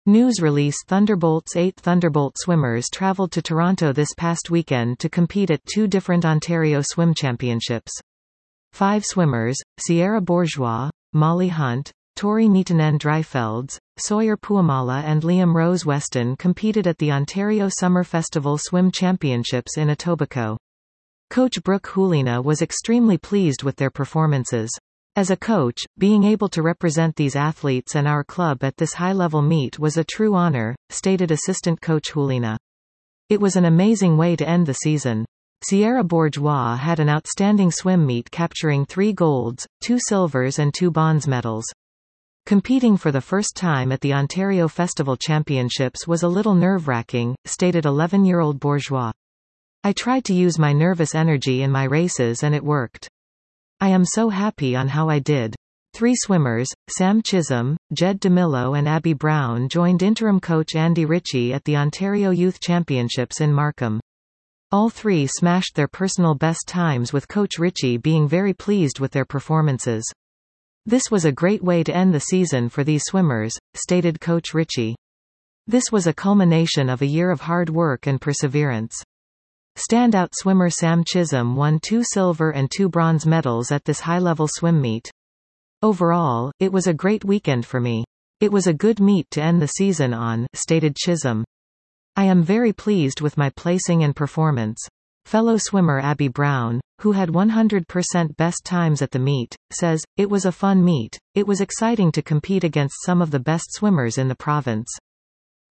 News release Thunderbolt's 8 Thunderbolt swimmers travelled to Toronto this past weekend to compete at 2 different Ontario Swim Championships. 5 swimmers, Sierra Bourgeois, Molly Hunt, Tori Niitanen-Dreifelds, Sawyer Puamala and Liam Rose Weston competed at the Ontario Summer Festival Swim Championships in Etobicoke. Coach Brooke Hulina was extremely pleased with their performances. As a coach, being able to represent these athletes and our club at this high-level meet was a true honor, stated assistant coach Hulina. It was an amazing way to end the season. Sierra Bourgeois had an outstanding swim meet capturing 3 golds, 2 silvers and 2 bronze medals. Competing for the first time at the Ontario Festival Championships was a little nerve-wracking, stated 11-year-old Bourgeois. I tried to use my nervous energy in my races and it worked. I am so happy on how I did. 3 swimmers, Sam Chisholm, Jed DeMillo and Abby Brown joined interim coach Andy Ritchie at the Ontario Youth Championships in Markham. All 3 smashed their personal best times with Coach Ritchie being very pleased with their performances. This was a great way to end the season for these swimmers, stated Coach Ritchie. This was a culmination of a year of hard work and perseverance. Standout swimmer Sam Chisholm won 2 silver and 2 bronze medals at this high-level swim meet. Overall, it was a great weekend for me. It was a good meet to end the season on, stated Chisholm. I am very pleased with my placing and performance. Fellow swimmer Abby Brown, who had 100% best times at the meet, says, "It was a fun meet. It was exciting to compete against some of the best swimmers in the province."